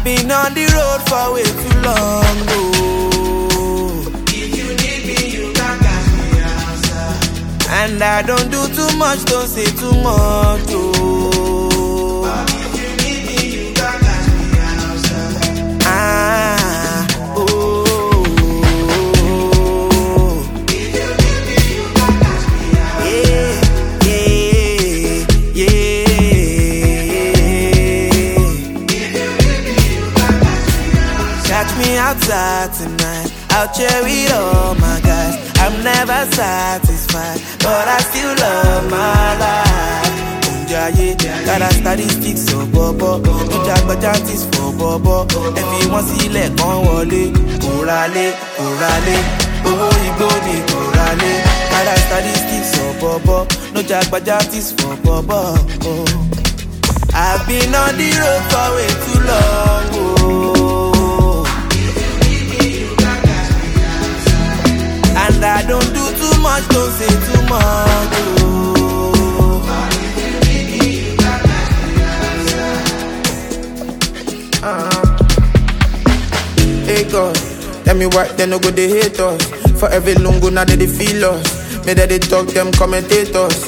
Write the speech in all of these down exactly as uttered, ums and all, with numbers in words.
I've been on the road for way too long, oh. If you need me, you can catch me outside. And I don't do too much, don't say too much, oh. But if you need me, you can catch me outside. Ah, oh. If you need me, you can catch me outside. Yeah, yeah, yeah. Catch me outside tonight, I'll chill with all my guys. I'm never satisfied, but I still love my life. Unjaye, got a statistics so bobo. No jagbajantis for bobo. If you want to see let on wole, kurale, kurale. Oh, you go ni kurale. Got a statistics so bobo. No jagbajantis for bobo. Oh. I've been on the road for way too long, oh. And I don't do too much, don't say too much, oh. uh-huh. Hey God, tell me why they no go they hate us. For every lungu now they, they feel us. May they talk them commentators.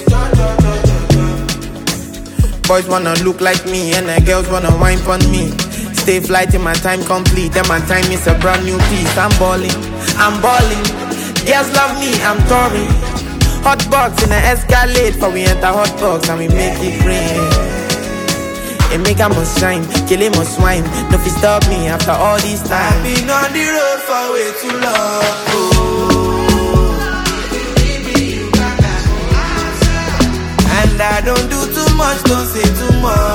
Boys wanna look like me and the girls wanna wine on me. Stay fly till my time complete. Then my time is a brand new piece. I'm balling, I'm balling. Girls love me, I'm touring. Hot box in an Escalade. For we enter hot box and we make it rain. It make a must shine, kill him must swine. No fi stop me after all this time. I've been on the road for way too long, oh. And I don't do too much, don't say too much.